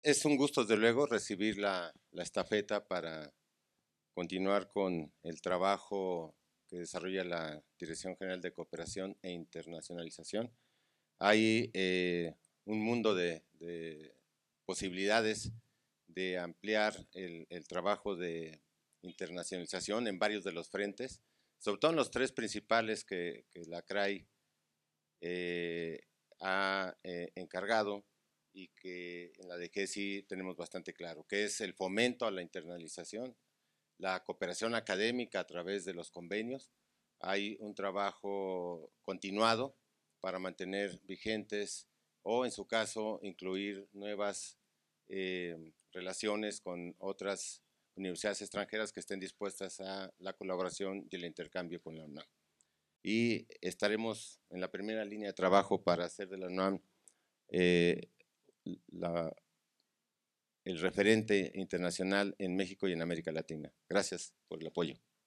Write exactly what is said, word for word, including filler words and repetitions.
Es un gusto, desde luego, recibir la, la estafeta para continuar con el trabajo que desarrolla la Dirección General de Cooperación e Internacionalización. Hay eh, un mundo de, de, posibilidades de ampliar el, el trabajo de internacionalización en varios de los frentes, sobre todo en los tres principales que, que la C R A I eh, ha eh, encargado y que en la D G E S I tenemos bastante claro, que es el fomento a la internalización, la cooperación académica a través de los convenios. Hay un trabajo continuado para mantener vigentes o, en su caso, incluir nuevas eh, relaciones con otras universidades extranjeras que estén dispuestas a la colaboración y el intercambio con la UNAM. Y estaremos en la primera línea de trabajo para hacer de la UNAM eh, la, el referente internacional en México y en América Latina. Gracias por el apoyo.